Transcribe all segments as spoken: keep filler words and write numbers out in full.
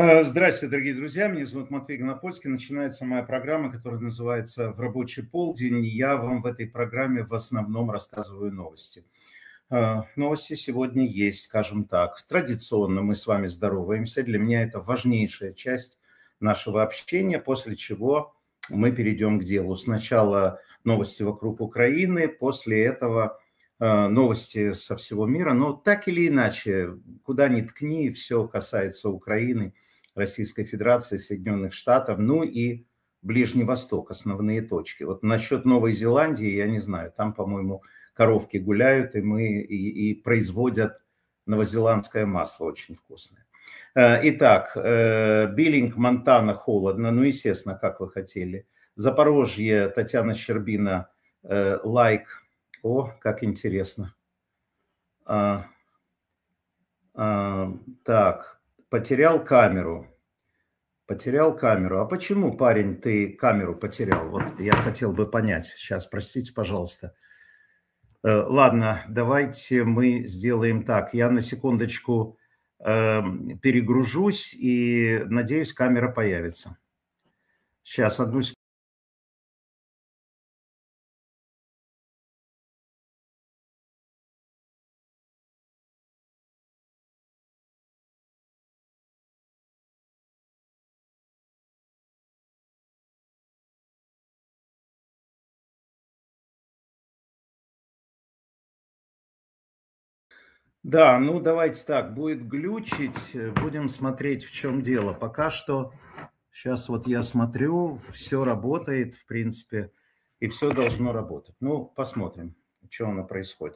Здравствуйте, дорогие друзья. Меня зовут Матвей Гонопольский. Начинается моя программа, которая называется «В рабочий полдень». Я вам в этой программе в основном рассказываю новости. Новости сегодня есть, скажем так. Традиционно мы с вами здороваемся. Для меня это важнейшая часть нашего общения, после чего мы перейдем к делу. Сначала новости вокруг Украины, после этого новости со всего мира. Но так или иначе, куда ни ткни, все касается Украины, Российской Федерации, Соединенных Штатов, ну и Ближний Восток, основные точки. Вот насчет Новой Зеландии, я не знаю, там, по-моему, коровки гуляют, и, мы, и, и производят новозеландское масло очень вкусное. Итак, Биллинг, Монтана, холодно, ну, естественно, как вы хотели. Запорожье, Татьяна Щербина, лайк. О, как интересно. А, а, так, потерял камеру. Потерял камеру. А почему, парень, ты камеру потерял? Вот я хотел бы понять. Сейчас, простите, пожалуйста. Ладно, давайте мы сделаем так. Я на секундочку э, перегружусь и, надеюсь, камера появится. Сейчас, одну секунду. Да, ну давайте так, будет глючить, будем смотреть, в чем дело. Пока что, сейчас вот я смотрю, все работает, в принципе, и все должно работать. Ну, посмотрим, что оно происходит.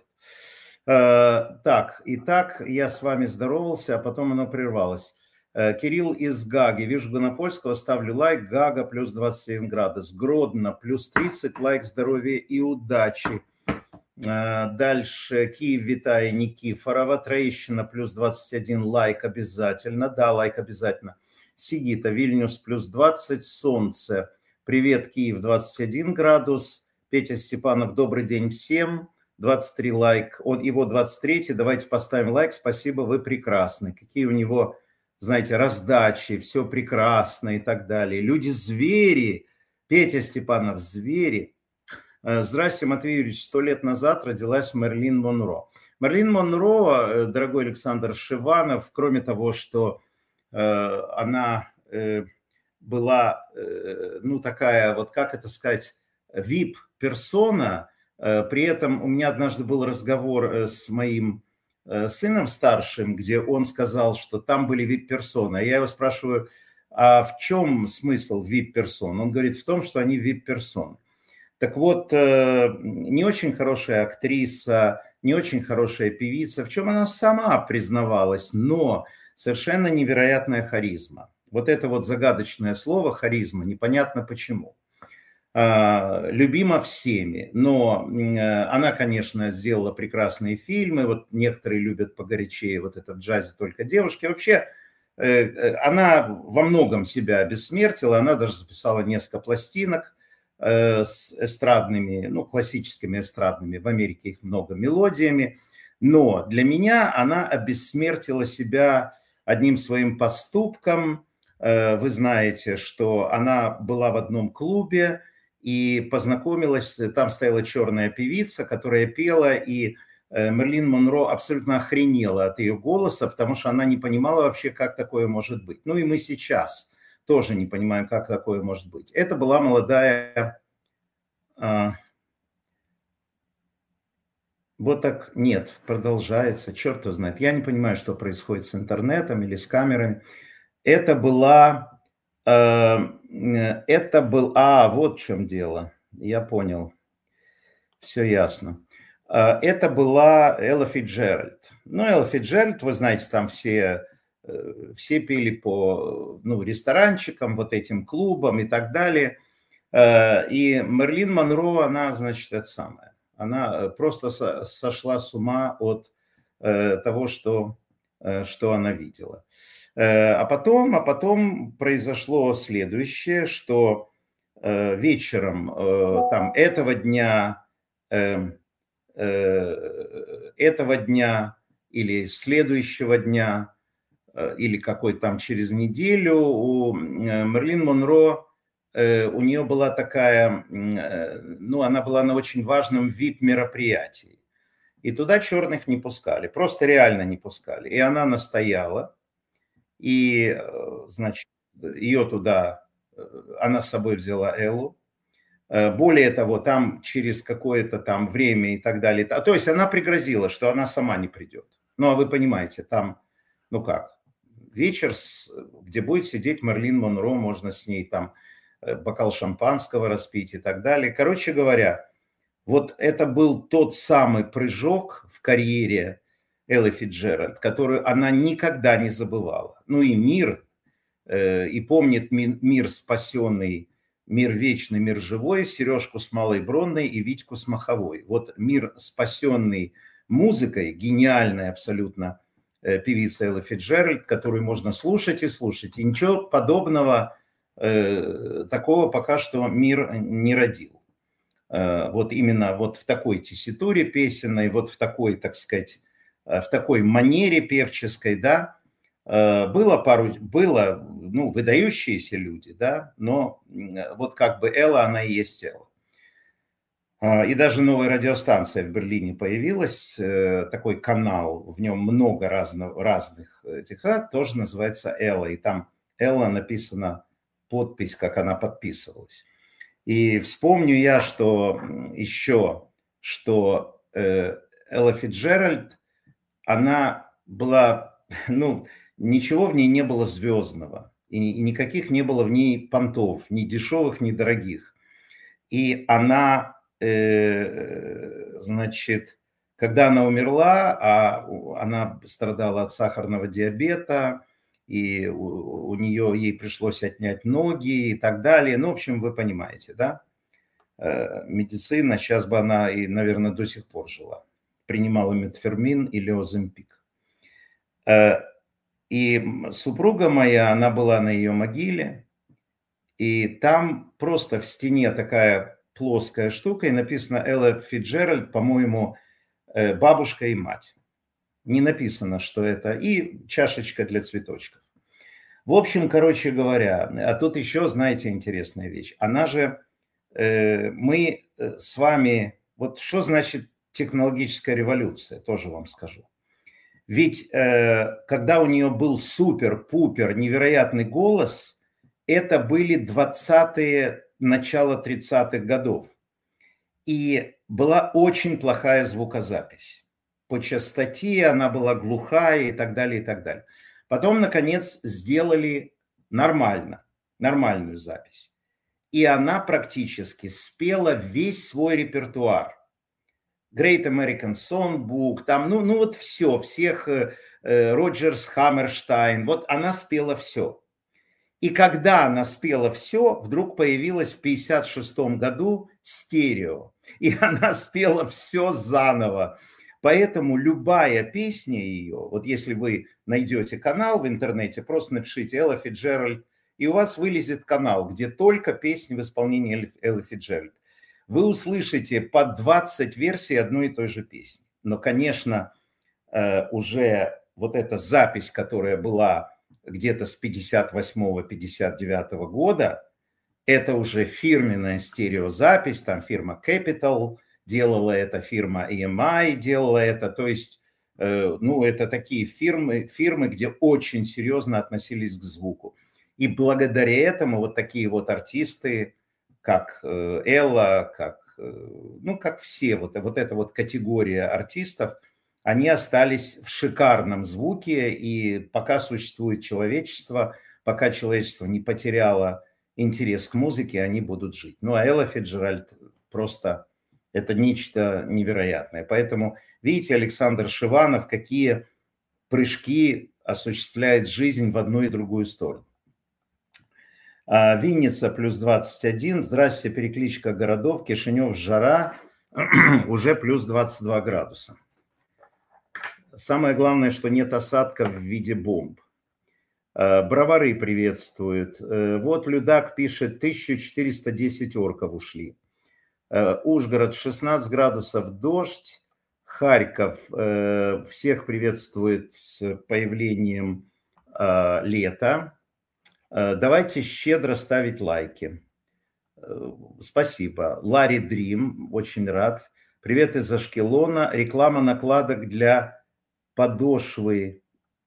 Так, итак, я с вами здоровался, а потом оно прервалось. Кирилл из Гаги. Вижу Гонопольского, ставлю лайк. Гага плюс двадцать один градус. Гродно плюс тридцать. Лайк, здоровья и удачи. Дальше Киев, Витая, Никифорова, Троещина плюс двадцать один, лайк обязательно, да, лайк обязательно. Сигита, Вильнюс плюс двадцать, Солнце, привет, Киев, двадцать один градус, Петя Степанов, добрый день всем, двадцать три лайк, он, его двадцать три, давайте поставим лайк, спасибо, вы прекрасны, какие у него, знаете, раздачи, все прекрасно и так далее, люди-звери, Петя Степанов, звери. Здравствуйте, Матвей Юрьевич. Сто лет назад родилась Мэрилин Монро. Мэрилин Монро, дорогой Александр Шиванов, кроме того, что э, она э, была, э, ну, такая, вот как это сказать, вип-персона, э, при этом у меня однажды был разговор с моим э, сыном старшим, где он сказал, что там были вип-персоны. Я его спрашиваю, а в чем смысл вип-персон? Он говорит, в том, что они вип-персоны. Так вот, не очень хорошая актриса, не очень хорошая певица, в чем она сама признавалась, но совершенно невероятная харизма. Вот это вот загадочное слово харизма, непонятно почему. Любима всеми, но она, конечно, сделала прекрасные фильмы, вот некоторые любят погорячее, вот это в джазе только девушки. Вообще, она во многом себя обессмертила, она даже записала несколько пластинок с эстрадными, ну, классическими эстрадными, в Америке их много, мелодиями, но для меня она обессмертила себя одним своим поступком. Вы знаете, что она была в одном клубе и познакомилась, там стояла черная певица, которая пела, и Мэрилин Монро абсолютно охренела от ее голоса, потому что она не понимала вообще, как такое может быть. Ну и мы сейчас тоже не понимаем, как такое может быть. Это была молодая... А, вот так, нет, продолжается, черт его знает. Я не понимаю, что происходит с интернетом или с камерами. Это была... А, это был... А, вот в чем дело. Я понял. Все ясно. Это была Элла Фицджеральд. Ну, Элла Фицджеральд, вы знаете, там все... Все пели по, ну, ресторанчикам, вот этим клубам и так далее. И Мэрилин Монро, она, значит, это самое. Она просто сошла с ума от того, что, что она видела. А потом, а потом произошло следующее, что вечером там, этого дня, этого дня или следующего дня или какой-то там через неделю, у Мэрилин Монро, у нее была такая, ну, она была на очень важном ви ай пи-мероприятии. И туда черных не пускали, просто реально не пускали. И она настояла, и, значит, ее туда, она с собой взяла Эллу. Более того, там через какое-то там время и так далее. То есть она пригрозила, что она сама не придет. Ну, а вы понимаете, там, ну как, вечер, где будет сидеть Мэрилин Монро, можно с ней там бокал шампанского распить и так далее. Короче говоря, вот это был тот самый прыжок в карьере Эллы Фицджеральд, которую она никогда не забывала. Ну и мир, и помнит мир спасенный, мир вечный, мир живой, Сережку с Малой Бронной и Витьку с Маховой. Вот мир, спасенный музыкой, гениальной абсолютно певица Элла Фицджеральд, которую можно слушать и слушать. И ничего подобного, такого пока что мир не родил. Вот именно вот в такой тесситуре песенной, вот в такой, так сказать, в такой манере певческой, да, было пару, было, ну, выдающиеся люди, да, но вот как бы Элла, она и есть Элла. И даже новая радиостанция в Берлине появилась, такой канал, в нем много разных, разных этих, тоже называется Элла, и там Элла написана подпись, как она подписывалась. И вспомню я, что еще, что Элла Фицджеральд, она была, ну, ничего в ней не было звездного, и никаких не было в ней понтов, ни дешевых, ни дорогих. И она, э, значит, когда она умерла, а она страдала от сахарного диабета, и у, у нее, ей пришлось отнять ноги и так далее. Ну, в общем, вы понимаете, да? Э, медицина, сейчас бы она и, наверное, до сих пор жила. Принимала метформин или оземпик. Э, И супруга моя, она была на ее могиле, и там просто в стене такая плоская штука, и написано Элла Фицджеральд, по-моему, бабушка и мать. Не написано, что это, и чашечка для цветочков. В общем, короче говоря, а тут еще, знаете, интересная вещь. Она же, мы с вами, вот что значит технологическая революция, тоже вам скажу. Ведь э, когда у нее был супер-пупер невероятный голос, это были двадцатые, начало тридцатых годов. И была очень плохая звукозапись. По частоте она была глухая и так далее, и так далее. Потом, наконец, сделали нормально, нормальную запись. И она практически спела весь свой репертуар. Great American Songbook, там, ну, ну вот все, всех, э, Роджерс, Хаммерштайн, вот она спела все. И когда она спела все, вдруг появилась в пятьдесят шестом году стерео. И она спела все заново. Поэтому любая песня ее, вот если вы найдете канал в интернете, просто напишите Элла Фицджеральд, и у вас вылезет канал, где только песни в исполнении Эллы Фицджеральд. Вы услышите по двадцать версий одной и той же песни. Но, конечно, уже вот эта запись, которая была где-то с пятьдесят восьмого — пятьдесят девятого года, это уже фирменная стереозапись, там фирма Capital делала это, фирма и эм ай делала это, то есть, ну, это такие фирмы, фирмы, где очень серьезно относились к звуку. И благодаря этому вот такие вот артисты, как Элла, как, ну, как все, вот, вот эта вот категория артистов, они остались в шикарном звуке, и пока существует человечество, пока человечество не потеряло интерес к музыке, они будут жить. Ну, а Элла Фицджеральд просто это нечто невероятное. Поэтому, видите, Александр Шиванов, какие прыжки осуществляет жизнь в одну и другую сторону. Винница плюс двадцать один. Здрасте, перекличка городов. Кишинев жара, уже плюс двадцать два градуса. Самое главное, что нет осадков в виде бомб. Бровары приветствуют. Вот Людак пишет, тысяча четыреста десять орков ушли. Ужгород шестнадцать градусов, дождь. Харьков всех приветствует с появлением лето. Давайте щедро ставить лайки. Спасибо. Ларри Дрим, очень рад. Привет из Ашкелона. Реклама накладок для подошвы.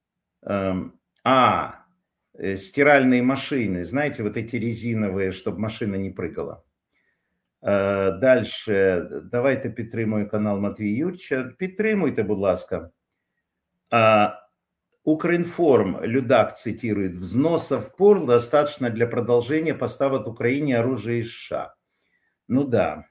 А, стиральные машины. Знаете, вот эти резиновые, чтобы машина не прыгала. Дальше. Давайте підтримуй канал Матвія Юрча. Підтримуйте, будь ласка. Укринформ, Людак цитирует, взносов пор достаточно для продолжения поставок Украине оружия из США. Ну да.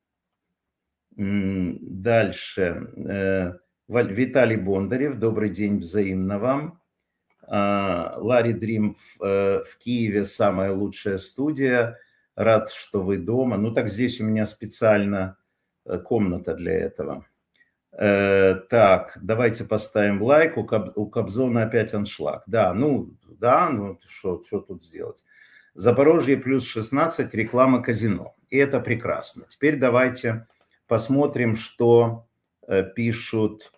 Дальше. Виталий Бондарев, добрый день, взаимно вам. Ларри Дрим в, в Киеве, самая лучшая студия. Рад, что вы дома. Ну так здесь у меня специально комната для этого. Так, давайте поставим лайк. У, Коб, у Кобзона опять аншлаг. Да, ну, да, ну, что тут сделать? Запорожье плюс шестнадцать, реклама казино. И это прекрасно. Теперь давайте посмотрим, что э, пишут,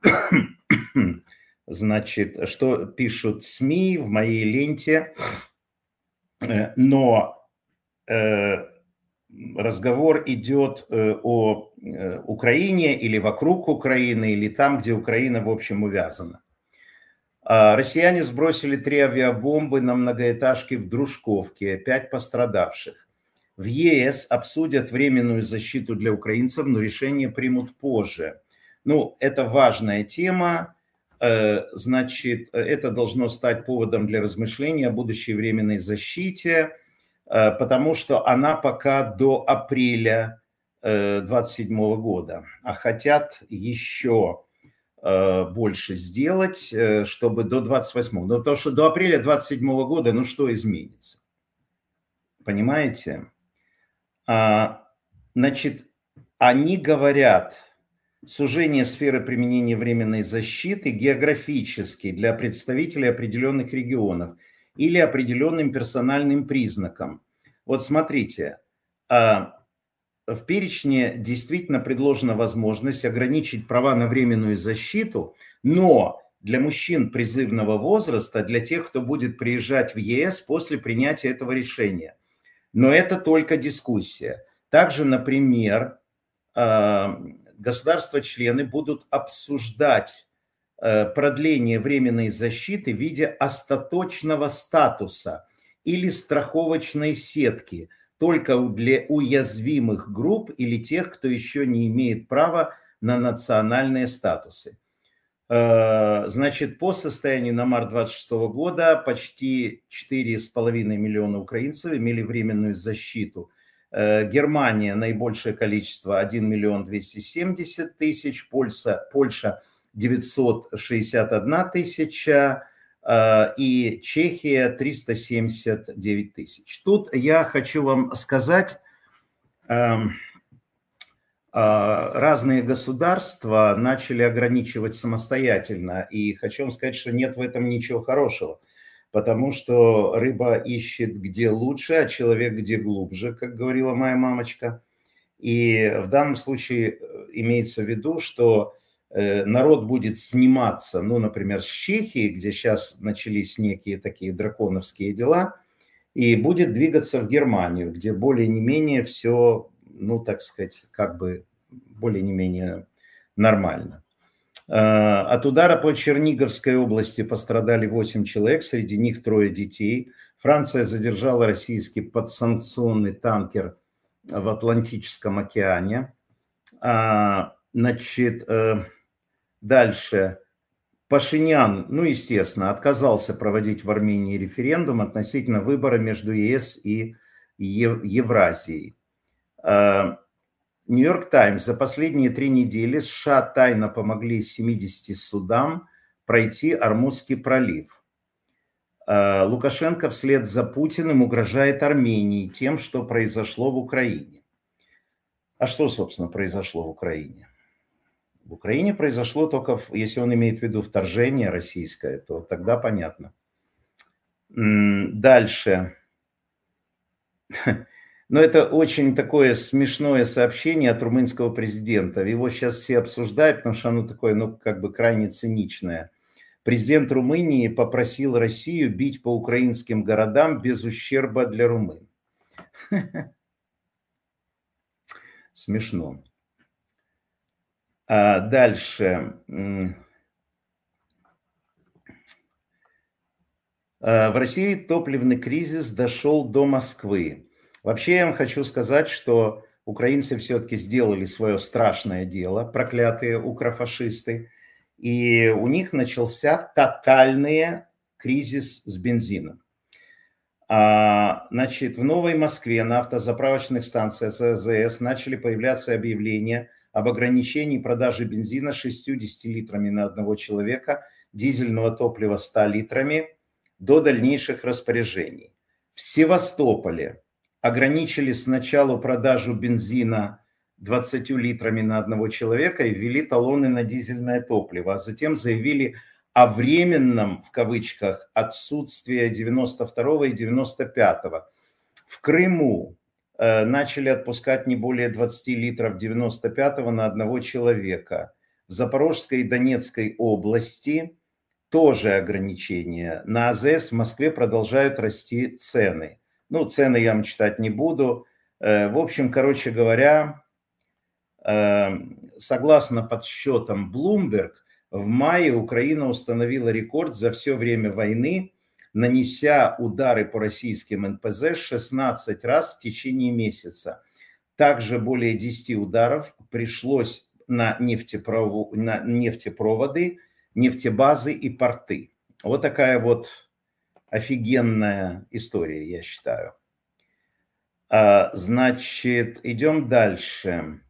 значит, что пишут СМИ в моей ленте. Э, но э, разговор идет о Украине или вокруг Украины, или там, где Украина, в общем, увязана. Россияне сбросили три авиабомбы на многоэтажке в Дружковке, пять пострадавших. В ЕС обсудят временную защиту для украинцев, но решение примут позже. Ну, это важная тема. Значит, это должно стать поводом для размышления о будущей временной защите, потому что она пока до апреля двадцать седьмого года, а хотят еще больше сделать, чтобы до двадцать восьмого. Но потому что до апреля двадцать седьмого года, ну что изменится? Понимаете? Значит, они говорят, сужение сферы применения временной защиты географически для представителей определенных регионов или определенным персональным признакам. Вот смотрите, в перечне действительно предложена возможность ограничить права на временную защиту, но для мужчин призывного возраста, для тех, кто будет приезжать в ЕС после принятия этого решения. Но это только дискуссия. Также, например, государства-члены будут обсуждать продление временной защиты в виде остаточного статуса или страховочной сетки только для уязвимых групп или тех, кто еще не имеет права на национальные статусы. Значит, по состоянию на март двадцать шестого года почти четыре с половиной миллиона украинцев имели временную защиту. Германия наибольшее количество один миллион двести семьдесят тысяч, Польша, Польша девятьсот шестьдесят одна тысяча и Чехия триста семьдесят девять тысяч. Тут я хочу вам сказать, разные государства начали ограничивать самостоятельно, и хочу вам сказать, что нет в этом ничего хорошего, потому что рыба ищет где лучше, а человек где глубже, как говорила моя мамочка. И в данном случае имеется в виду, что народ будет сниматься, ну, например, с Чехии, где сейчас начались некие такие драконовские дела, и будет двигаться в Германию, где более-не-менее все, ну, так сказать, как бы более-не-менее нормально. От удара по Черниговской области пострадали восемь человек, среди них трое детей. Франция задержала российский подсанкционный танкер в Атлантическом океане. Значит, дальше. Пашинян, ну, естественно, отказался проводить в Армении референдум относительно выбора между ЕС и Евразией. Нью-Йорк Таймс. За последние три недели США тайно помогли семидесяти судам пройти Ормузский пролив. Лукашенко вслед за Путиным угрожает Армении тем, что произошло в Украине. А что, собственно, произошло в Украине? В Украине произошло только, если он имеет в виду вторжение российское, то тогда понятно. Дальше. Но это очень такое смешное сообщение от румынского президента. Его сейчас все обсуждают, потому что оно такое, ну, как бы крайне циничное. Президент Румынии попросил Россию бить по украинским городам без ущерба для румын. Смешно. А дальше. В России топливный кризис дошел до Москвы. Вообще я вам хочу сказать, что украинцы все-таки сделали свое страшное дело, проклятые укрофашисты, и у них начался тотальный кризис с бензином. А, значит, в Новой Москве на автозаправочных станциях АЗС начали появляться объявления об ограничении продажи бензина шестьюдесятью литрами на одного человека, дизельного топлива ста литрами до дальнейших распоряжений. В Севастополе ограничили сначала продажу бензина двадцатью литрами на одного человека и ввели талоны на дизельное топливо, а затем заявили о временном, в кавычках, отсутствии девяносто второго и девяносто пятого. В Крыму э, начали отпускать не более двадцати литров девяносто пятого на одного человека. В Запорожской и Донецкой области тоже ограничения. На АЗС в Москве продолжают расти цены. Ну, цены я вам читать не буду. Э, в общем, короче говоря, э, согласно подсчетам Bloomberg, в мае Украина установила рекорд за все время войны, нанеся удары по российским эн пэ зэ шестнадцать раз в течение месяца. Также более десяти ударов пришлось на, нефтепровод, на нефтепроводы, нефтебазы и порты. Вот такая вот офигенная история, я считаю. Значит, идем дальше.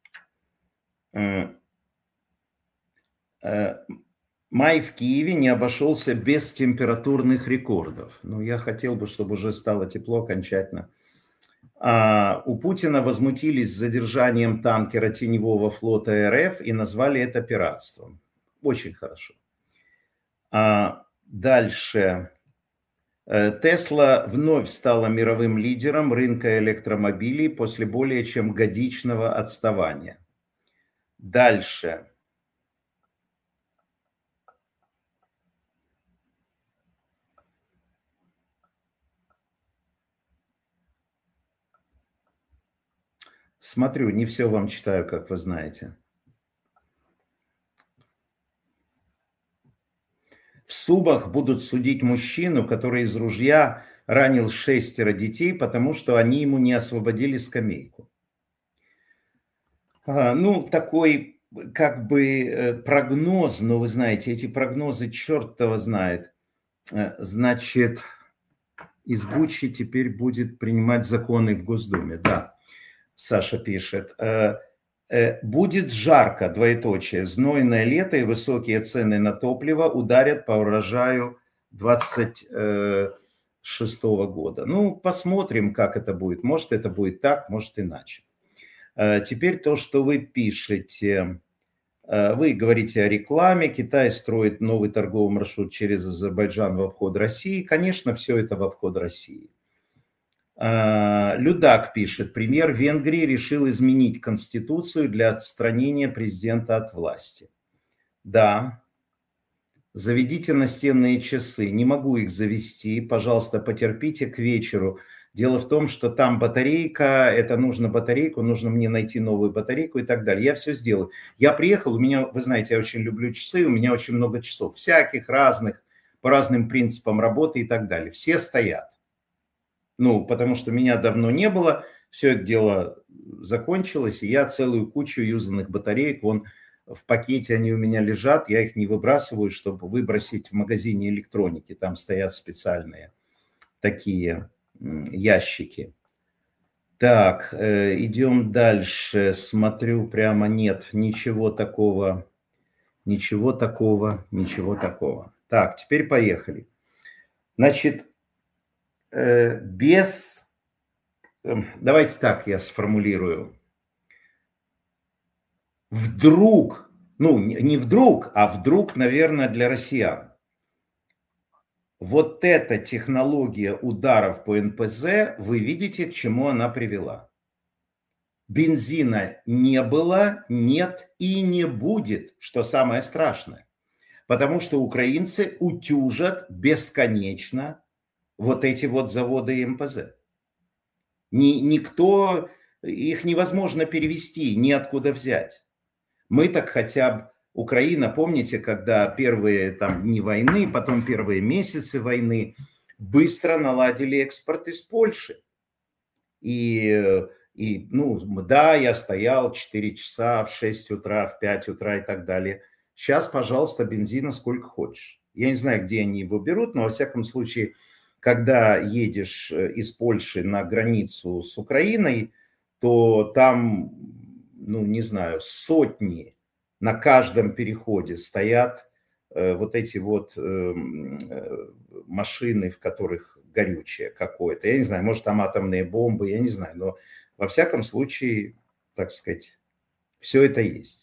Май в Киеве не обошелся без температурных рекордов. Ну, я хотел бы, чтобы уже стало тепло окончательно. А, у Путина возмутились задержанием танкера теневого флота эр эф и назвали это пиратством. Очень хорошо. А, дальше. Тесла вновь стала мировым лидером рынка электромобилей после более чем годичного отставания. Дальше. Смотрю, не все вам читаю, как вы знаете. В Субах будут судить мужчину, который из ружья ранил шестеро детей, потому что они ему не освободили скамейку. А, ну, такой как бы прогноз, но вы знаете, эти прогнозы черт его знает. Значит, из Бучи теперь будет принимать законы в Госдуме, да. Саша пишет, будет жарко, двоеточие, знойное лето и высокие цены на топливо ударят по урожаю двадцать шестого года. Ну, посмотрим, как это будет. Может, это будет так, может, иначе. Теперь то, что вы пишете. Вы говорите о рекламе. Китай строит новый торговый маршрут через Азербайджан в обход России. Конечно, все это в обход России. Людак пишет, премьер Венгрии решил изменить конституцию для отстранения президента от власти. Да, заведите настенные часы, не могу их завести, пожалуйста, потерпите к вечеру. Дело в том, что там батарейка, это нужно батарейку, нужно мне найти новую батарейку и так далее. Я все сделаю. Я приехал, у меня, вы знаете, я очень люблю часы, у меня очень много часов, всяких разных, по разным принципам работы и так далее. Все стоят. Ну, потому что меня давно не было, все это дело закончилось, и я целую кучу юзанных батареек, вон в пакете они у меня лежат, я их не выбрасываю, чтобы выбросить в магазине электроники, там стоят специальные такие ящики. Так, идем дальше, смотрю, прямо нет, ничего такого, ничего такого, ничего такого. Так, теперь поехали. Значит, без, давайте так я сформулирую, вдруг, ну не вдруг, а вдруг, наверное, для россиян, вот эта технология ударов по эн пэ зэ, вы видите, к чему она привела. Бензина не было, нет и не будет, что самое страшное. Потому что украинцы утюжат бесконечно вот эти вот заводы эм пэ зэ. Ни, никто, их невозможно перевести, неоткуда взять. Мы так хотя бы, Украина, помните, когда первые там дни войны, потом первые месяцы войны, быстро наладили экспорт из Польши. И, и ну, да, я стоял четыре часа в шесть утра, в пять утра и так далее. Сейчас, пожалуйста, бензина сколько хочешь. Я не знаю, где они его берут, но во всяком случае, когда едешь из Польши на границу с Украиной, то там, ну, не знаю, сотни на каждом переходе стоят э, вот эти вот э, э, машины, в которых горючее какое-то. Я не знаю, может, там атомные бомбы, я не знаю. Но во всяком случае, так сказать, все это есть.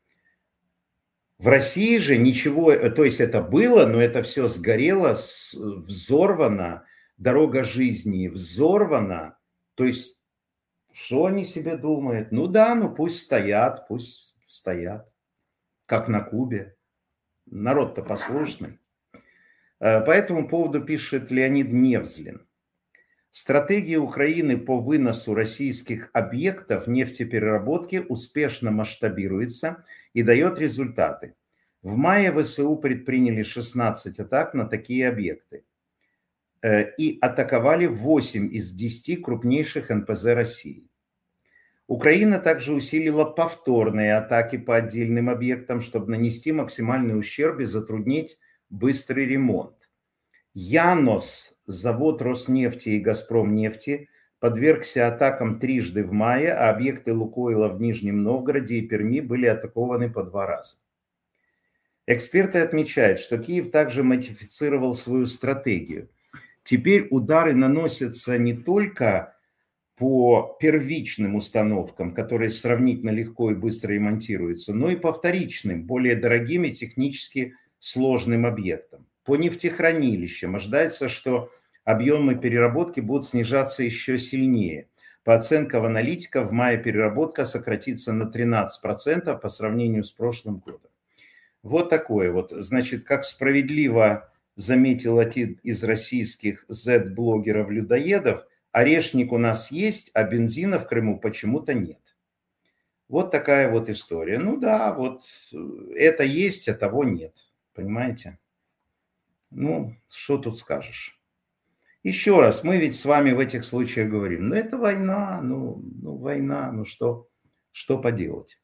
В России же ничего, то есть это было, но это все сгорело, взорвано, дорога жизни взорвана. То есть, что они себе думают? Ну да, ну пусть стоят, пусть стоят, как на Кубе. Народ-то послушный. По этому поводу пишет Леонид Невзлин. Стратегия Украины по выносу российских объектов нефтепереработки успешно масштабируется и дает результаты. В мае вэ эс у предприняли шестнадцать атак на такие объекты и атаковали восемь из десяти крупнейших эн пэ зэ России. Украина также усилила повторные атаки по отдельным объектам, чтобы нанести максимальный ущерб и затруднить быстрый ремонт. Янос, завод Роснефти и Газпромнефти, подвергся атакам трижды в мае, а объекты Лукойла в Нижнем Новгороде и Перми были атакованы по два раза. Эксперты отмечают, что Киев также модифицировал свою стратегию. Теперь удары наносятся не только по первичным установкам, которые сравнительно легко и быстро ремонтируются, но и по вторичным, более дорогим и технически сложным объектам. По нефтехранилищам ожидается, что объемы переработки будут снижаться еще сильнее. По оценкам аналитиков, в мае переработка сократится на тринадцать процентов по сравнению с прошлым годом. Вот такое вот. Значит, как справедливо заметил один из российских зет-блогеров-людоедов, орешник у нас есть, а бензина в Крыму почему-то нет. Вот такая вот история. Ну да, вот это есть, а того нет. Понимаете? Ну, что тут скажешь? Еще раз, мы ведь с вами в этих случаях говорим, ну это война, ну, ну война, ну что, что поделать?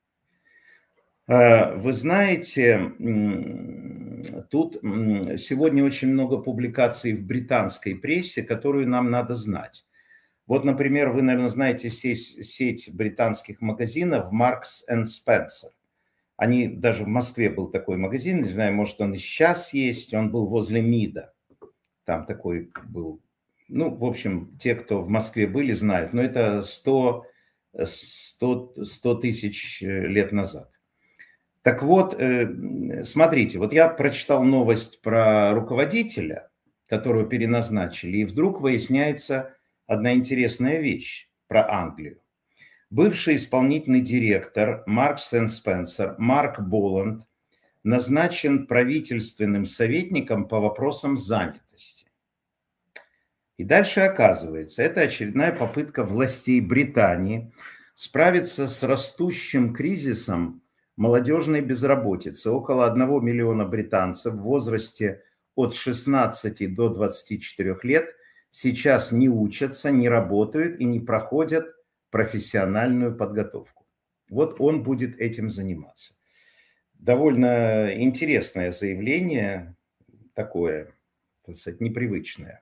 Вы знаете, тут сегодня очень много публикаций в британской прессе, которую нам надо знать. Вот, например, вы, наверное, знаете сеть, сеть британских магазинов Marks and Spencer. Они, даже в Москве был такой магазин, не знаю, может он и сейчас есть, он был возле МИДа. Там такой был, ну, в общем, те, кто в Москве были, знают, но это сто тысяч лет назад. Так вот, смотрите, вот я прочитал новость про руководителя, которого переназначили, и вдруг выясняется одна интересная вещь про Англию. Бывший исполнительный директор Marks and Spencer Марк Боланд назначен правительственным советником по вопросам занятости. И дальше оказывается, это очередная попытка властей Британии справиться с растущим кризисом молодежной безработицы. Около одного миллиона британцев в возрасте от шестнадцати до двадцати четырёх лет сейчас не учатся, не работают и не проходят профессиональную подготовку. Вот он будет этим заниматься. Довольно интересное заявление, такое, так сказать, непривычное.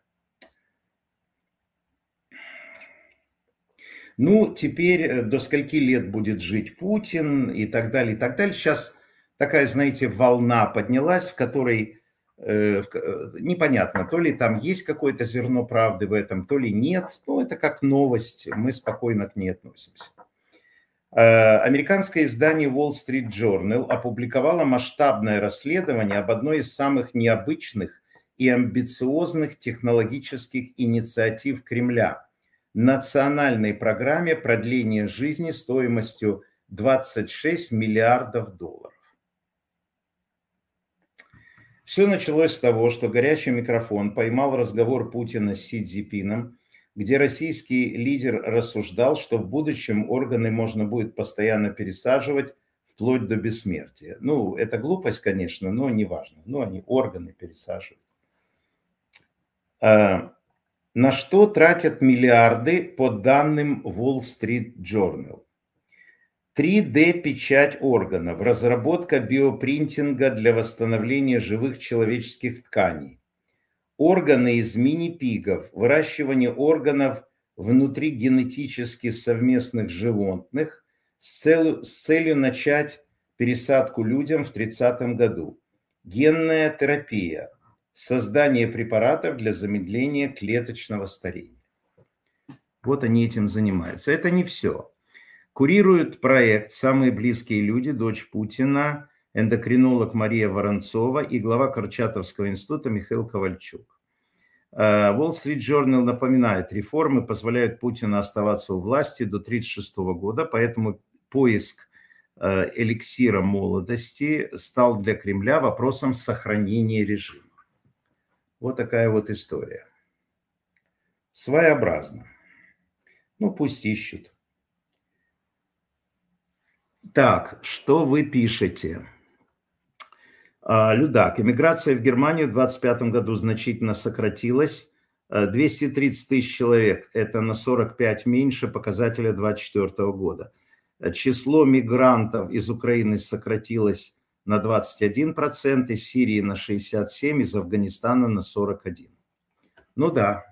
Ну, теперь до скольки лет будет жить Путин и так далее, и так далее. Сейчас такая, знаете, волна поднялась, в которой э, непонятно, то ли там есть какое-то зерно правды в этом, то ли нет. Ну, это как новость, мы спокойно к ней относимся. Э, американское издание Wall Street Journal опубликовало масштабное расследование об одной из самых необычных и амбициозных технологических инициатив Кремля – национальной программе продления жизни стоимостью двадцать шесть миллиардов долларов. Все началось с того, что горячий микрофон поймал разговор Путина с Си Цзиньпином, где российский лидер рассуждал, что в будущем органы можно будет постоянно пересаживать вплоть до бессмертия. Ну, это глупость, конечно, но не важно. Ну, они органы пересаживают. А, на что тратят миллиарды по данным Wall Street Journal? три дэ-печать органов, разработка биопринтинга для восстановления живых человеческих тканей, органы из мини-пигов, выращивание органов внутри генетически совместных животных с целью, с целью начать пересадку людям в тридцатом году, генная терапия, создание препаратов для замедления клеточного старения. Вот они этим занимаются. Это не все. Курирует проект самые близкие люди, дочь Путина, эндокринолог Мария Воронцова и глава Курчатовского института Михаил Ковальчук. Wall Street Journal напоминает, реформы позволяют Путину оставаться у власти до тридцать шестого года, поэтому поиск эликсира молодости стал для Кремля вопросом сохранения режима. Вот такая вот история. Своеобразно. Ну, пусть ищут. Так, что вы пишете? Людак. Эмиграция в Германию в двадцать пятом году значительно сократилась. двести тридцать тысяч человек. Это на сорок пять меньше показателя двадцать четвёртого года. Число мигрантов из Украины сократилось на двадцать один процент, из Сирии на шестьдесят семь процентов, из Афганистана на сорок один процент. Ну да.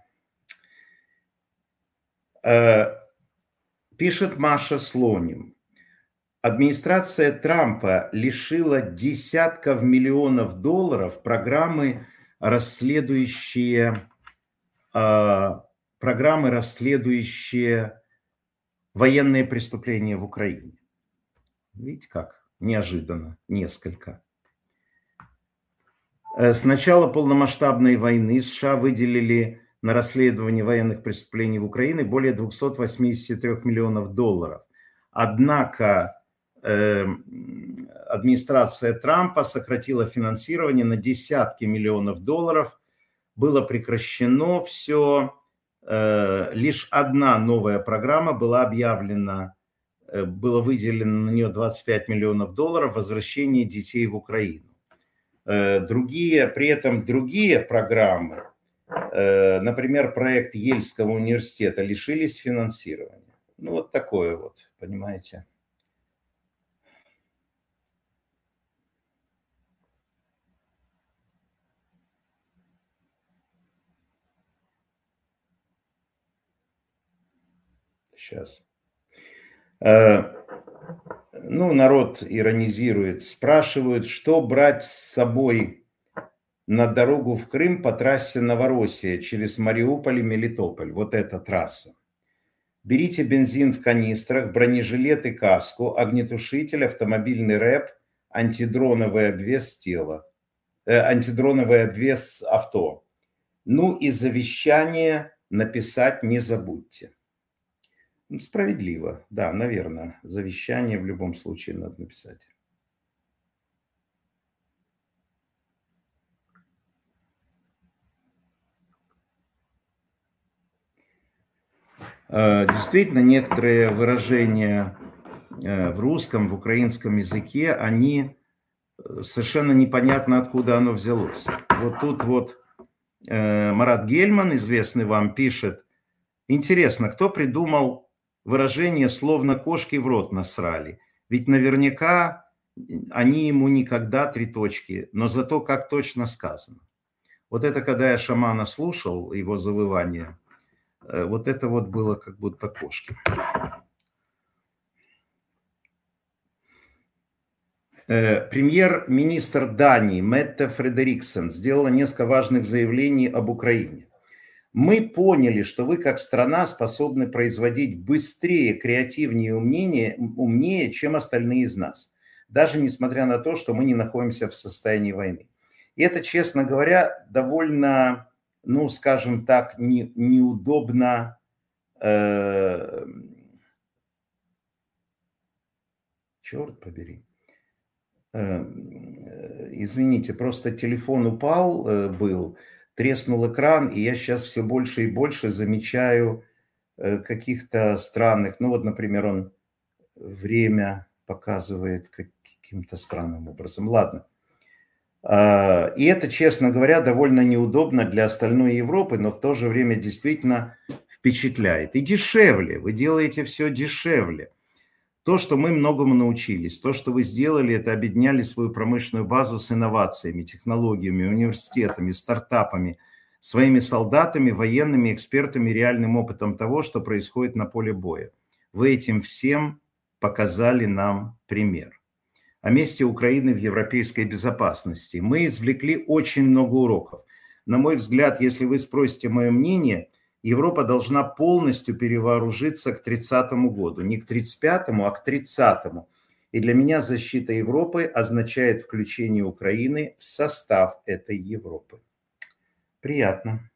Пишет Маша Слоним. Администрация Трампа лишила десятков миллионов долларов программы, расследующие, программы, расследующие военные преступления в Украине. Видите как? Неожиданно. Несколько. С начала полномасштабной войны США выделили на расследование военных преступлений в Украине более двухсот восьмидесяти трёх миллионов долларов. Однако администрация Трампа сократила финансирование на десятки миллионов долларов. Было прекращено все. Лишь одна новая программа была объявлена, было выделено на нее двадцать пять миллионов долларов, возвращение детей в Украину. Другие, при этом другие программы, например, проект Ельского университета, лишились финансирования. Ну вот такое вот, понимаете. Сейчас. Ну, народ иронизирует, спрашивают, что брать с собой на дорогу в Крым по трассе Новороссия через Мариуполь и Мелитополь. Вот эта трасса. Берите бензин в канистрах, бронежилет и каску, огнетушитель, автомобильный рэп, антидроновый обвес тела, э, антидроновый обвес авто. Ну и завещание написать не забудьте. Справедливо, да, наверное. Завещание в любом случае надо написать. Действительно, некоторые выражения в русском, в украинском языке, они совершенно непонятно, откуда оно взялось. Вот тут вот Марат Гельман, известный вам, пишет: интересно, кто придумал выражение «словно кошки в рот насрали»? Ведь наверняка они ему никогда три точки, но зато как точно сказано. Вот это, когда я шамана слушал, его завывание, вот это вот было как будто кошки. Премьер-министр Дании Метте Фредериксен сделала несколько важных заявлений об Украине. Мы поняли, что вы как страна способны производить быстрее, креативнее и умнее, умнее, чем остальные из нас. Даже несмотря на то, что мы не находимся в состоянии войны. И это, честно говоря, довольно, ну, скажем так, не, неудобно. Э, черт побери. Э, извините, просто телефон упал, был, треснул экран, и я сейчас все больше и больше замечаю каких-то странных, ну вот, например, он время показывает каким-то странным образом. Ладно. И это, честно говоря, довольно неудобно для остальной Европы, но в то же время действительно впечатляет. И дешевле, вы делаете все дешевле. То, что мы многому научились, то, что вы сделали, это объединяли свою промышленную базу с инновациями, технологиями, университетами, стартапами, своими солдатами, военными, экспертами, реальным опытом того, что происходит на поле боя. Вы этим всем показали нам пример. О месте Украины в европейской безопасности. Мы извлекли очень много уроков. На мой взгляд, если вы спросите мое мнение, Европа должна полностью перевооружиться к тридцатому году. Не к тридцать пятому, а к тридцатому. И для меня защита Европы означает включение Украины в состав этой Европы. Приятно.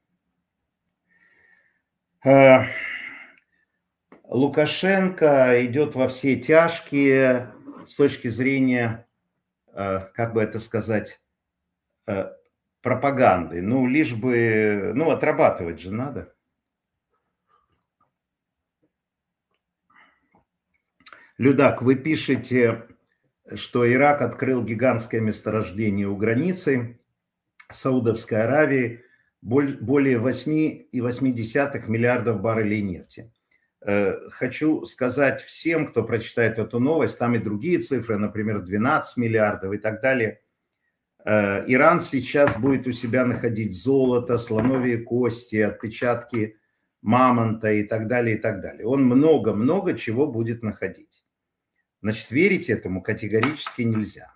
Лукашенко идет во все тяжкие с точки зрения, как бы это сказать, пропаганды. Ну, лишь бы, ну, отрабатывать же надо. Людак, вы пишете, что Ирак открыл гигантское месторождение у границы Саудовской Аравии, более восемь целых восемь десятых миллиардов баррелей нефти. Хочу сказать всем, кто прочитает эту новость, там и другие цифры, например, двенадцать миллиардов и так далее. Иран сейчас будет у себя находить золото, слоновьи кости, отпечатки мамонта и так далее, и так далее. Он много-много чего будет находить. Значит, верить этому категорически нельзя.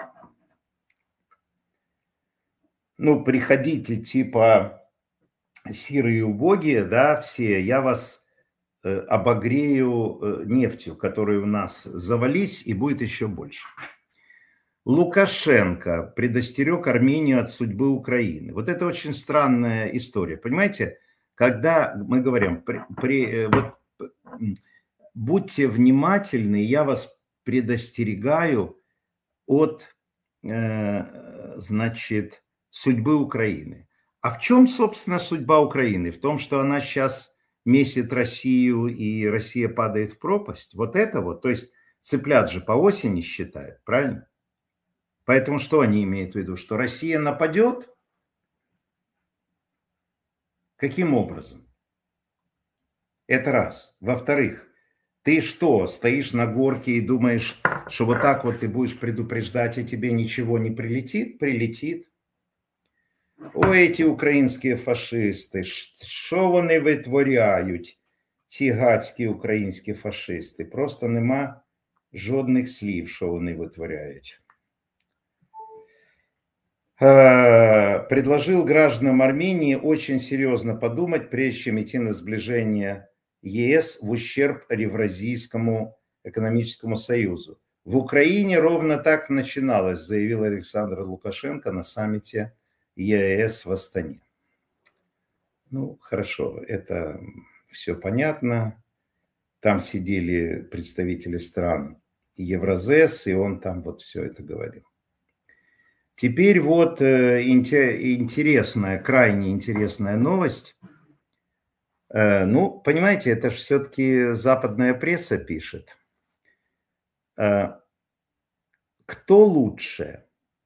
Ну, приходите типа сирые и убогие, да, все, я вас обогрею нефтью, которая у нас завались, и будет еще больше. Лукашенко предостерег Армению от судьбы Украины. Вот это очень странная история. Понимаете, когда мы говорим, при, при, вот, будьте внимательны, я вас предостерегаю от, э, значит, судьбы Украины. А в чем, собственно, судьба Украины? В том, что она сейчас месит Россию, и Россия падает в пропасть. Вот это вот. То есть цыплят же по осени считают, правильно? Поэтому что они имеют в виду? Что Россия нападет? Каким образом? Это раз. Во-вторых, ты что, стоишь на горке и думаешь, что вот так вот ты будешь предупреждать, и тебе ничего не прилетит? Прилетит. Ой, эти українські фашисти, що вони витворяють, ці гадські українські фашисти? Просто нема жодних слів, що вони витворяють. Предложил гражданам Армении очень серьезно подумать, прежде чем идти на сближение ЕС в ущерб Евразийскому экономическому союзу. В Украине ровно так начиналось, заявил Александр Лукашенко на саммите ЕС в Астане. Ну, хорошо, это все понятно. Там сидели представители стран Евразес, и он там вот все это говорил. Теперь вот интересная, крайне интересная новость. Ну, понимаете, это же все-таки западная пресса пишет. Кто лучше?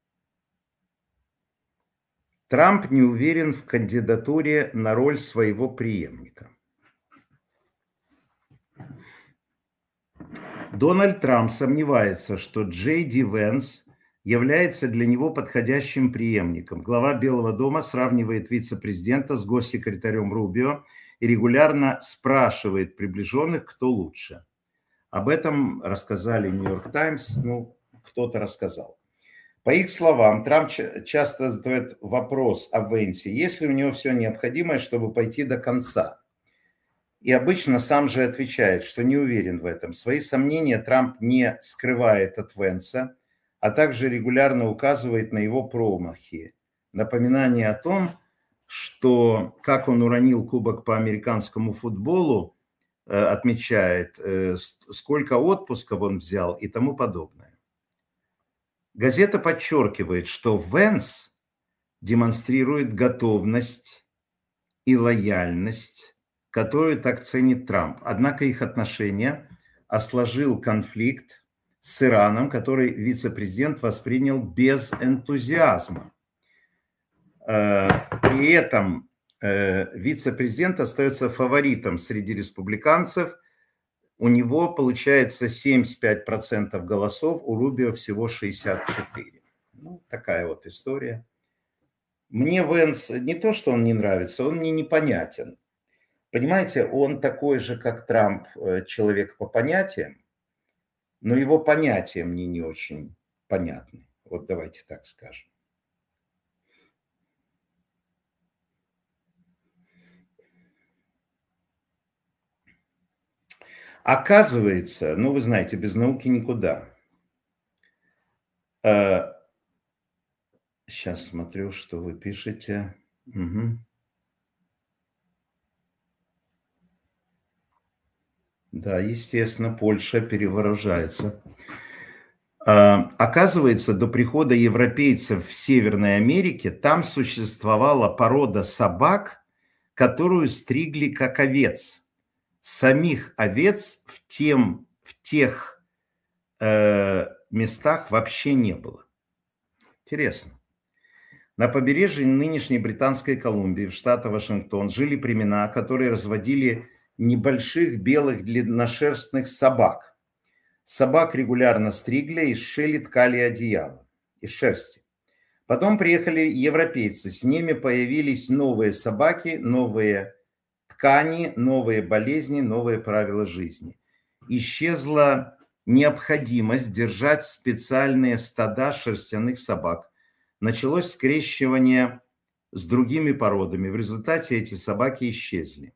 Трамп не уверен в кандидатуре на роль своего преемника. Дональд Трамп сомневается, что Джей Ди Венс является для него подходящим преемником. Глава Белого дома сравнивает вице-президента с госсекретарем Рубио и регулярно спрашивает приближенных, кто лучше. Об этом рассказали Нью-Йорк Таймс, ну, кто-то рассказал. По их словам, Трамп часто задает вопрос о Венсе, есть ли у него все необходимое, чтобы пойти до конца. И обычно сам же отвечает, что не уверен в этом. Свои сомнения Трамп не скрывает от Венса, а также регулярно указывает на его промахи. Напоминание о том, что как он уронил кубок по американскому футболу, отмечает, сколько отпусков он взял и тому подобное. газета подчеркивает, что Венс демонстрирует готовность и лояльность, которую так ценит Трамп. Однако их отношения осложил конфликт с Ираном, который вице-президент воспринял без энтузиазма. При этом вице-президент остается фаворитом среди республиканцев. У него получается семьдесят пять процентов голосов, у Рубио всего шестьдесят четыре процента. Ну, такая вот история. Мне Венс не то, что он не нравится, он мне непонятен. Понимаете, он такой же, как Трамп, человек по понятиям, но его понятия мне не очень понятны. Вот давайте так скажем. Оказывается, ну вы знаете, без науки никуда. Сейчас смотрю, что вы пишете. Угу. Да, естественно, Польша перевооружается. Оказывается, до прихода европейцев в Северной Америке там существовала порода собак, которую стригли как овец. Самих овец в, тем, в тех э, местах вообще не было. Интересно. На побережье нынешней Британской Колумбии, в штате Вашингтон, жили племена, которые разводили небольших белых длинношерстных собак. Собак регулярно стригли, из шели ткали одеяло, из шерсти. Потом приехали европейцы, с ними появились новые собаки, новые ткани, новые болезни, новые правила жизни. Исчезла необходимость держать специальные стада шерстяных собак. Началось скрещивание с другими породами. В результате эти собаки исчезли.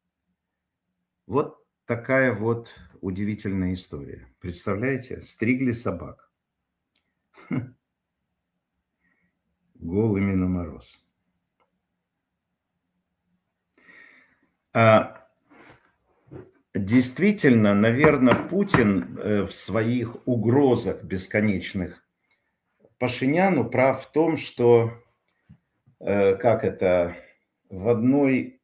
Вот такая вот удивительная история. Представляете? Стригли собак. Голыми на мороз. А, действительно, наверное, Путин в своих угрозах бесконечных Пашиняну прав в том, что, как это, в одной,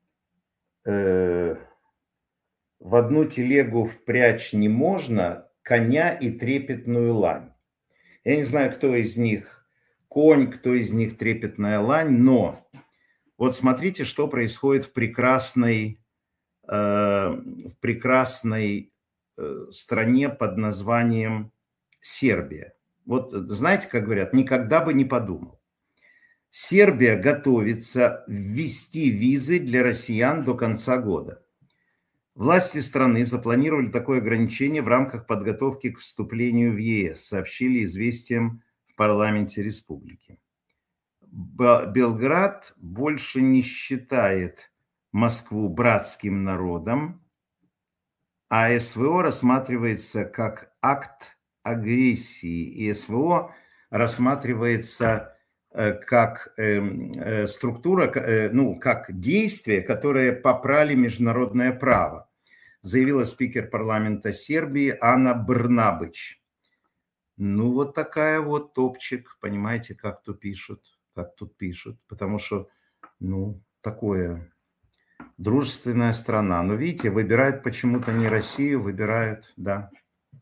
в одну телегу впрячь не можно коня и трепетную лань. Я не знаю, кто из них конь, кто из них трепетная лань, но вот смотрите, что происходит в прекрасной, в прекрасной стране под названием Сербия. Вот знаете, как говорят, никогда бы не подумал. Сербия готовится ввести визы для россиян до конца года. Власти страны запланировали такое ограничение в рамках подготовки к вступлению в ЕС, сообщили известиям в парламенте республики. Белград больше не считает Москву братским народом, а СВО рассматривается как акт агрессии, и СВО рассматривается как структура, ну, как действие, которое попрали международное право, заявила спикер парламента Сербии Ана Брнабич. Ну, вот такая вот топчик, понимаете, как тут пишут, как тут пишут, потому что, ну, такое дружественная страна. Но видите, выбирают почему-то не Россию, выбирают, да.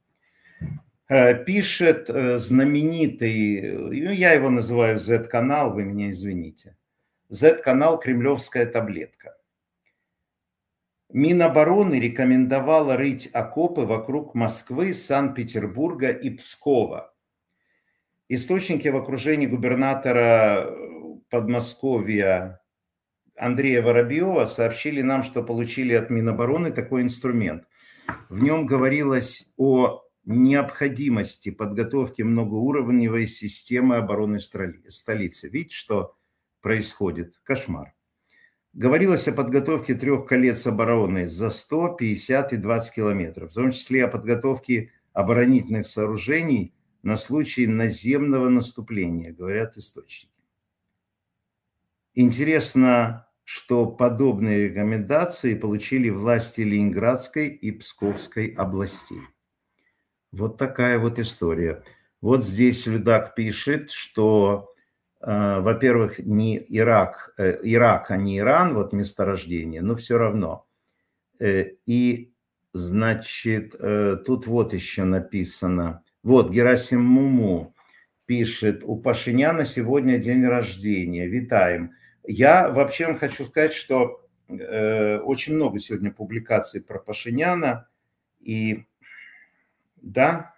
Пишет знаменитый, ну, я его называю Z-канал, вы меня извините. Z-канал «Кремлевская таблетка». Минобороны рекомендовала рыть окопы вокруг Москвы, Санкт-Петербурга и Пскова. Источники в окружении губернатора Подмосковья Андрея Воробьева сообщили нам, что получили от Минобороны такой инструмент. В нем говорилось о необходимости подготовки многоуровневой системы обороны столицы. Видите, что происходит? Кошмар. Говорилось о подготовке трех колец обороны за сто, пятьдесят и двадцать километров, в том числе о подготовке оборонительных сооружений на случай наземного наступления, говорят источники. Интересно, что подобные рекомендации получили власти Ленинградской и Псковской областей. Вот такая вот история. Вот здесь Людак пишет, что, э, во-первых, не Ирак, э, Ирак, а не Иран, вот месторождение, но все равно. Э, и, значит, э, тут вот еще написано. Вот Герасим Муму пишет, у Пашиняна сегодня день рождения. Витаем. Я вообще вам хочу сказать, что э, очень много сегодня публикаций про Пашиняна. И да,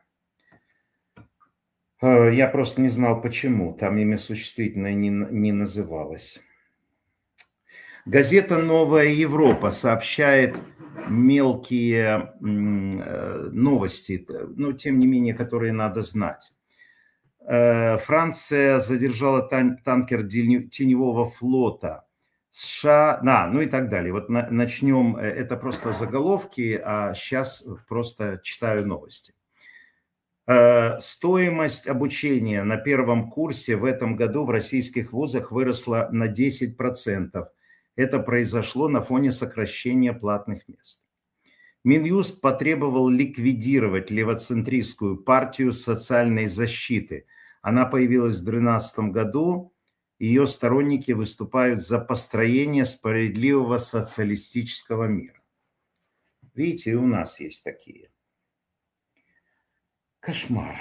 э, я просто не знал, почему. Там имя существительное не, не называлось. Газета «Новая Европа» сообщает мелкие э, новости, но тем не менее, которые надо знать. Франция задержала танкер теневого флота. США, да, ну и так далее. Вот начнем, это просто заголовки, а сейчас просто читаю новости. Стоимость обучения на первом курсе в этом году в российских вузах выросла на десять процентов. Это произошло на фоне сокращения платных мест. Минюст потребовал ликвидировать левоцентристскую партию социальной защиты. Она появилась в две тысячи двенадцатом году. Ее сторонники выступают за построение справедливого социалистического мира. Видите, и у нас есть такие. Кошмар.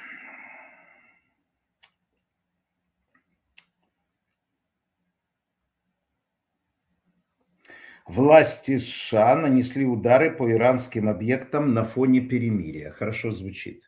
Власти США нанесли удары по иранским объектам на фоне перемирия. Хорошо звучит.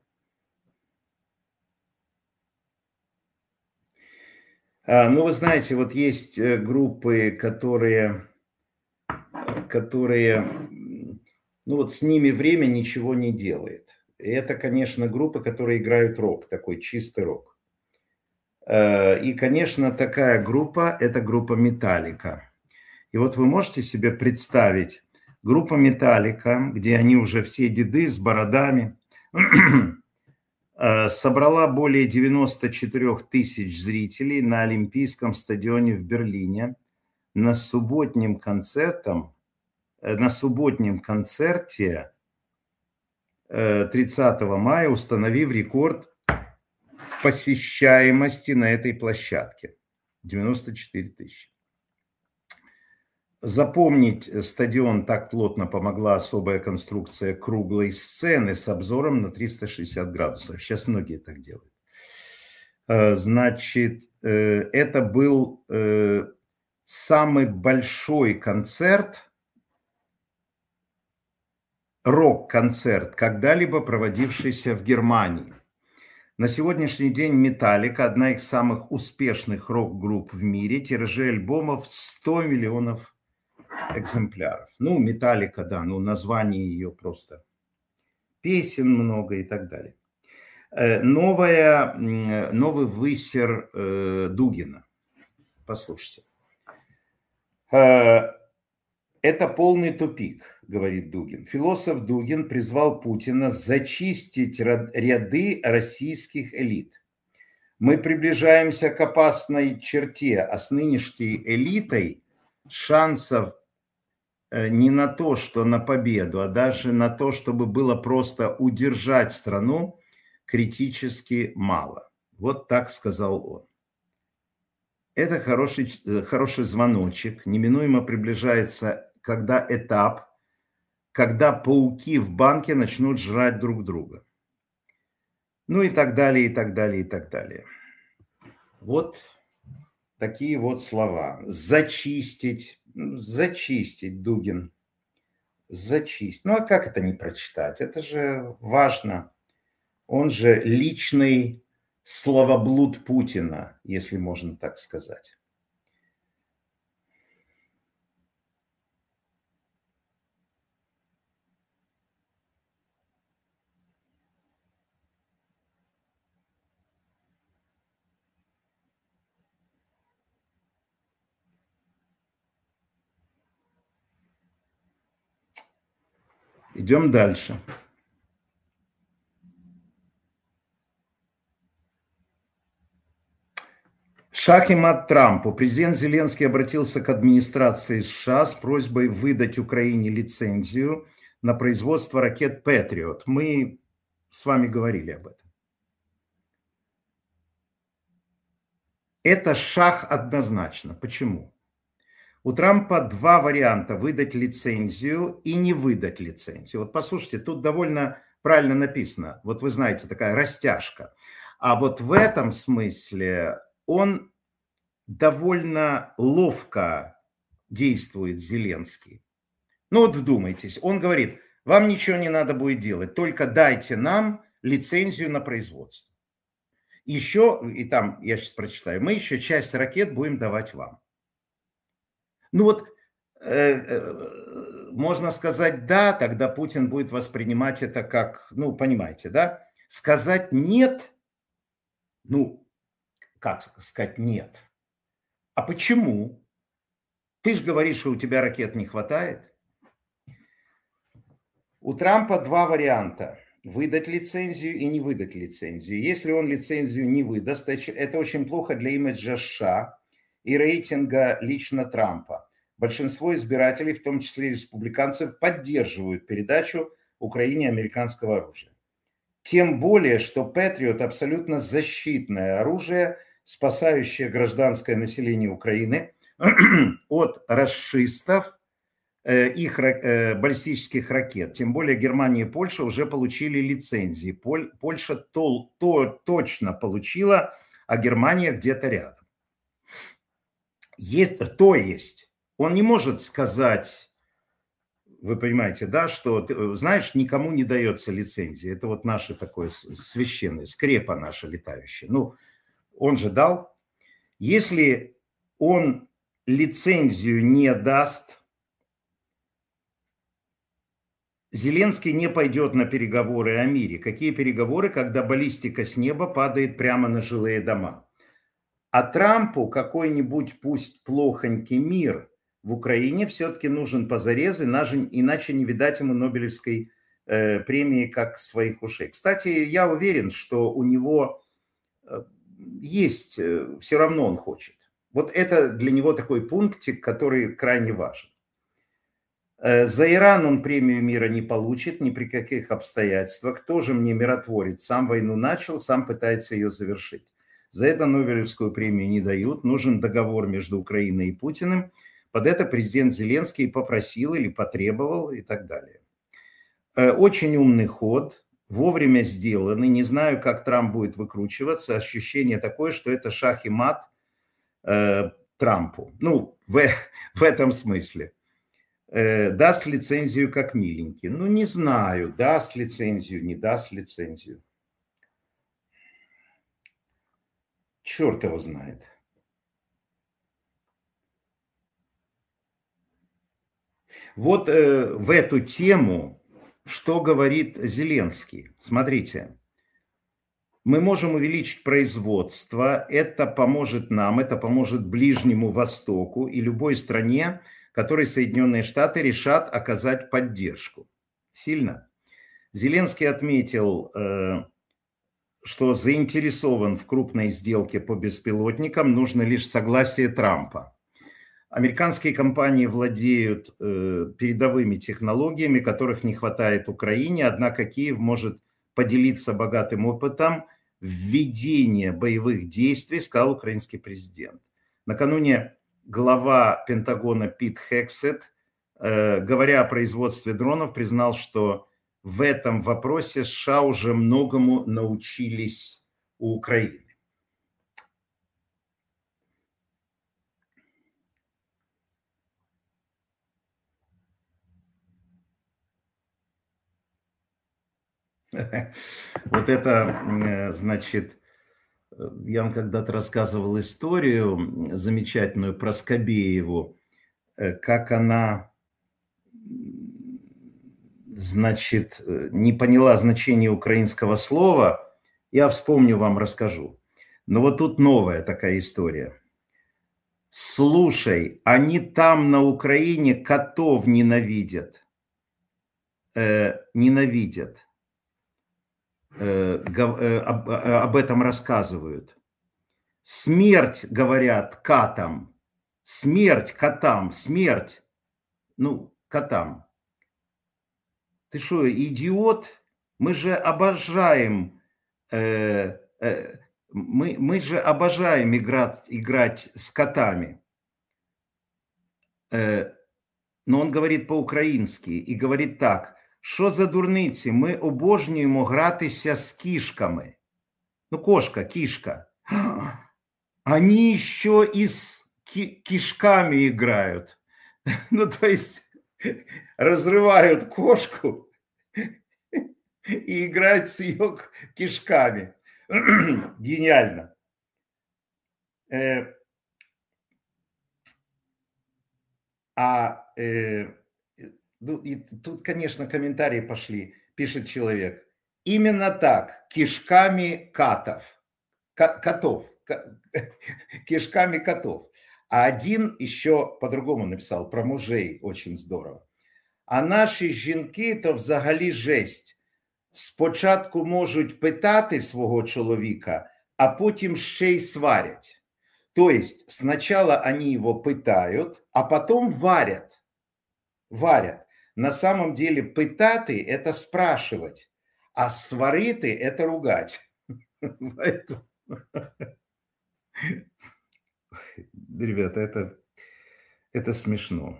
Ну, вы знаете, вот есть группы, которые, которые, ну вот с ними время ничего не делает. И это, конечно, группы, которые играют рок, такой чистый рок. И, конечно, такая группа – это группа Металлика. И вот вы можете себе представить, группа Металлика, где они уже все деды с бородами, собрала более девяноста четырёх тысяч зрителей на Олимпийском стадионе в Берлине на субботнем концертом, на субботнем концерте тридцатого мая, установив рекорд посещаемости на этой площадке – девяносто четыре тысячи. Запомнить стадион так плотно помогла особая конструкция круглой сцены с обзором на триста шестьдесят градусов. Сейчас многие так делают. Значит, это был самый большой концерт, рок-концерт, когда-либо проводившийся в Германии. На сегодняшний день Металлика – одна из самых успешных рок-групп в мире. Тиражи альбомов сто миллионов экземпляров. Ну, Металлика, да, ну, название ее просто. Песен много и так далее. Новая, новый высер Дугина. Послушайте. Это полный тупик, говорит Дугин. Философ Дугин призвал Путина зачистить ряды российских элит. Мы приближаемся к опасной черте, а с нынешней элитой шансов не на то, что на победу, а даже на то, чтобы было просто удержать страну, критически мало. Вот так сказал он. Это хороший, хороший звоночек. Неминуемо приближается, когда этап, когда пауки в банке начнут жрать друг друга. Ну и так далее, и так далее, и так далее. Вот такие вот слова. Зачистить. Зачистить, Дугин. Зачистить. Ну а как это не прочитать? Это же важно. Он же личный словоблуд Путина, если можно так сказать. Идем дальше. Шах и мат Трампу. Президент Зеленский обратился к администрации США с просьбой выдать Украине лицензию на производство ракет «Патриот». Мы с вами говорили об этом. Это шах однозначно. Почему? У Трампа два варианта: выдать лицензию и не выдать лицензию. Вот послушайте, тут довольно правильно написано. Вот вы знаете, такая растяжка. А вот в этом смысле он довольно ловко действует, Зеленский. Ну вот вдумайтесь, он говорит: вам ничего не надо будет делать, только дайте нам лицензию на производство. Еще, и там, я сейчас прочитаю, мы еще часть ракет будем давать вам. Ну вот, э, э, можно сказать да, тогда Путин будет воспринимать это как, ну, понимаете, да? Сказать нет, ну, как сказать нет? А почему? Ты же говоришь, что у тебя ракет не хватает. У Трампа два варианта: выдать лицензию и не выдать лицензию. Если он лицензию не выдаст, это очень плохо для имиджа США и рейтинга лично Трампа. Большинство избирателей, в том числе республиканцев, поддерживают передачу Украине американского оружия. Тем более, что Патриот абсолютно защитное оружие, спасающее гражданское население Украины от рашистов, их баллистических ракет. Тем более Германия и Польша уже получили лицензии. Польша то, то, точно получила, а Германия где-то рядом. Есть, то есть, он не может сказать, вы понимаете, да, что, знаешь, никому не дается лицензия. Это вот наше такое священное, скрепа наша летающая. Ну, он же дал. Если он лицензию не даст, Зеленский не пойдет на переговоры о мире. Какие переговоры, когда баллистика с неба падает прямо на жилые дома? А Трампу какой-нибудь, пусть плохонький, мир в Украине все-таки нужен позарез, иначе не видать ему Нобелевской э, премии как своих ушей. Кстати, я уверен, что у него есть, э, все равно он хочет. Вот это для него такой пунктик, который крайне важен. За Иран он премию мира не получит ни при каких обстоятельствах. Тоже мне миротворец. Сам войну начал, сам пытается ее завершить. За это Нобелевскую премию не дают. Нужен договор между Украиной и Путиным. Под это президент Зеленский попросил или потребовал и так далее. Очень умный ход, вовремя сделанный. Не знаю, как Трамп будет выкручиваться. Ощущение такое, что это шах и мат э, Трампу. Ну, в, в этом смысле. Даст лицензию как миленький. Ну, не знаю, даст лицензию, не даст лицензию. Черт его знает. Вот э, в эту тему, что говорит Зеленский. Смотрите, мы можем увеличить производство, это поможет нам, это поможет Ближнему Востоку и любой стране, которой Соединенные Штаты решат оказать поддержку. Сильно. Зеленский отметил, что заинтересован в крупной сделке по беспилотникам, нужно лишь согласие Трампа. Американские компании владеют передовыми технологиями, которых не хватает Украине, однако Киев может поделиться богатым опытом введения боевых действий, сказал украинский президент. Накануне глава Пентагона Пит Хексет, э, говоря о производстве дронов, признал, что в этом вопросе США уже многому научились у Украины. Вот это, значит, я вам когда-то рассказывал историю замечательную про Скобееву, как она, значит, не поняла значение украинского слова. Я вспомню, вам расскажу. Но вот тут новая такая история. Слушай, они там на Украине котов ненавидят. Э, ненавидят. Э, э, об, об этом рассказывают. Смерть, говорят, катам. Смерть котам, смерть. Ну, котам. Ты что, идиот? Мы же обожаем э, э, Мы, мы же обожаем играть, играть с котами. Э, но он говорит по-українськи и говорит так: що за дурниці, ми обожнюємо гратися з кішками. Ну, кошка, кишка. Они еще и с ки- кишками играют. Ну, то есть разрывают кошку и играют с ее кишками. Гениально. Э, А э, ну, и тут, конечно, комментарии пошли. Пишет человек: именно так, кишками катов. Ко- Котов. Ко- Кишками котов. А один еще по-другому написал, про мужей, очень здорово. А наші жінки то взагалі жесть. Спочатку можуть питати свого чоловіка, а потім ще й сварять. То есть сначала они его пытают, а потом варят. Варят. На самом деле пытаты – это спрашивать, а сварити – это ругать. Ребята, это, это смешно.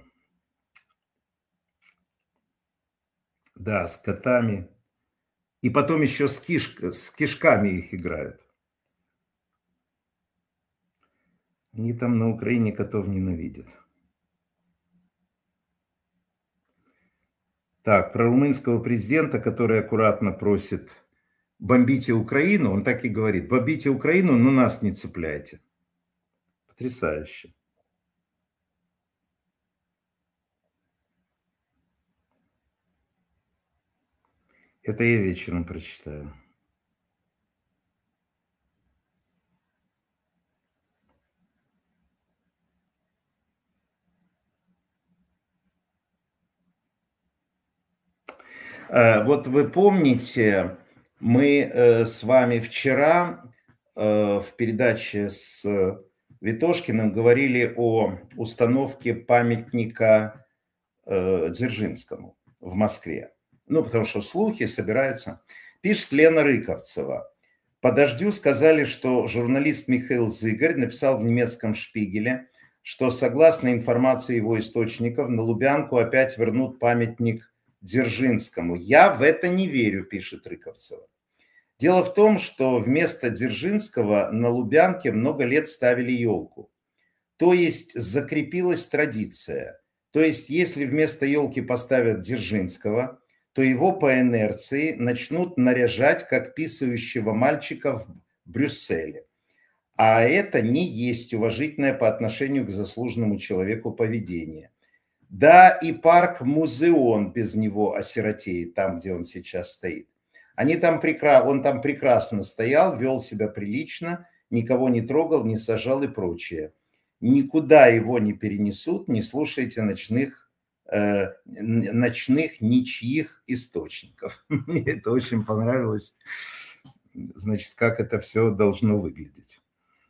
Да, с котами. И потом еще с, киш, с кишками их играют. Они там на Украине котов ненавидят. Так, про румынского президента, который аккуратно просит: бомбите Украину, он так и говорит: бомбите Украину, но нас не цепляйте. Потрясающе. Это я вечером прочитаю. Вот вы помните, мы с вами вчера в передаче с Ветошкиным говорили о установке памятника Дзержинскому в Москве. Ну, потому что слухи собираются. Пишет Лена Рыковцева: по дождю сказали, что журналист Михаил Зыгорь написал в немецком «Шпигеле», что, согласно информации его источников, на Лубянку опять вернут памятник Дзержинскому. Я в это не верю, пишет Рыковцева. Дело в том, что вместо Дзержинского на Лубянке много лет ставили елку. То есть закрепилась традиция. То есть если вместо елки поставят Дзержинского, то его по инерции начнут наряжать как писающего мальчика в Брюсселе. А это не есть уважительное по отношению к заслуженному человеку поведение. Да, и парк Музеон без него осиротеет, там, где он сейчас стоит. Они там прекра... Он там прекрасно стоял, вел себя прилично, никого не трогал, не сажал и прочее. Никуда его не перенесут, не слушайте ночных, э, ночных ничьих источников. Мне это очень понравилось. Значит, как это все должно выглядеть.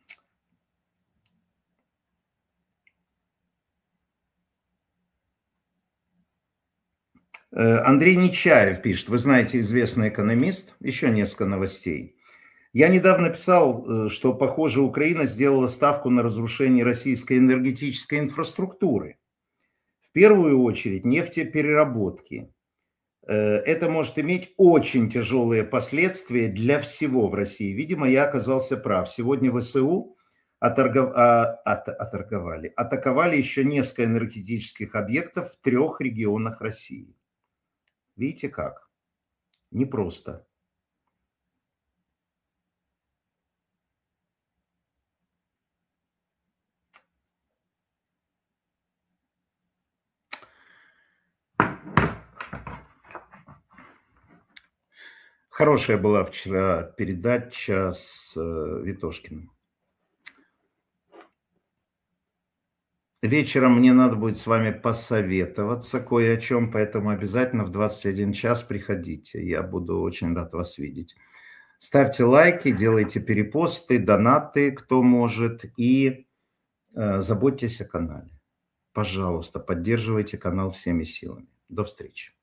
Андрей Нечаев пишет: вы знаете, известный экономист, еще несколько новостей. Я недавно писал, что, похоже, Украина сделала ставку на разрушение российской энергетической инфраструктуры. В первую очередь нефтепереработки. Это может иметь очень тяжелые последствия для всего в России. Видимо, я оказался прав. Сегодня ВСУ оторгов... от... оторговали, атаковали еще несколько энергетических объектов в трех регионах России. Видите как? Непросто. Хорошая была вчера передача с Ветошкиным. Вечером мне надо будет с вами посоветоваться кое о чем, поэтому обязательно в двадцать один час приходите. Я буду очень рад вас видеть. Ставьте лайки, делайте перепосты, донаты, кто может, и э, заботьтесь о канале. Пожалуйста, поддерживайте канал всеми силами. До встречи.